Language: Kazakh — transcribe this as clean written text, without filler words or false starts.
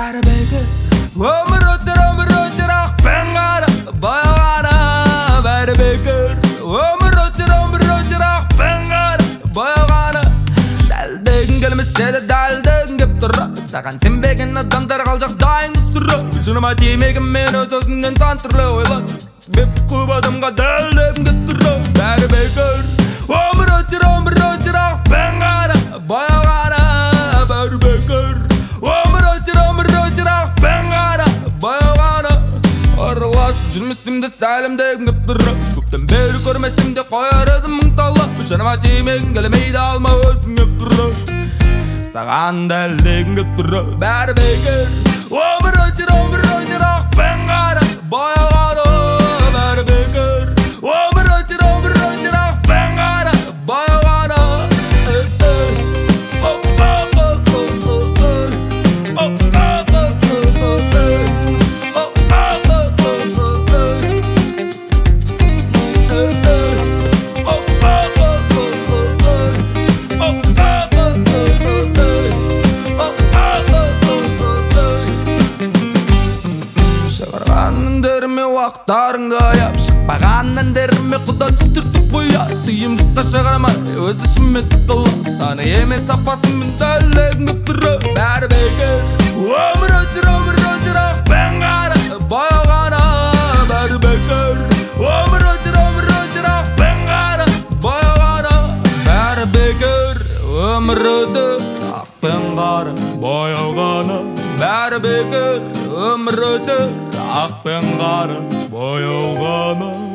бәрі бекер. Өмір өтер ақпен қара баяғана, бәрі бекер. Өмір өтер ақпен қара баяғана. Дәлдегің келмесе де дәлдегің кеп тұр. Саған сенбеген адамдар қалжақ дайын сұра. Жыныма тимеген мен өз-өзіңнен сан түрлі ойлар. Себеп көп адамға дәлдегің кеп тұр. Бәрі бекер. Өмір өтер ақпен қара баяғана, бәрі бекер. Өмір өтер ақпен қара баяғана. Араласып жүрмесімде сәлемдегің кеп тұр. Көптен бері көрмесімде қояр едім мың талап. Жаныма тимегің келмейді алма өзіңе тұр. Саған дәлдегің кеп тұр. Бәрі бекер. Өмір өтер ақпен қара баяғана, бәрі бекер. Өмір өтер ақпен қара баяғана. Уақыттарыңды аяп шықпаған әндеріме құда түстіртіп қояды. Тыйым жұртқа шығармай өз ішіме тұтылып, саны емес сапасымен дәлдегім кеп тұр. Бәрі бекер. Өмір өтер ақпен қара баяғана, бәрі бекер. Өмір өтер ақпен қара баяғана, бәрі бекер. Өмір өтер ақпен қара баяғана, бәрі бекер. Өмір өтер ақпен қара баяғана.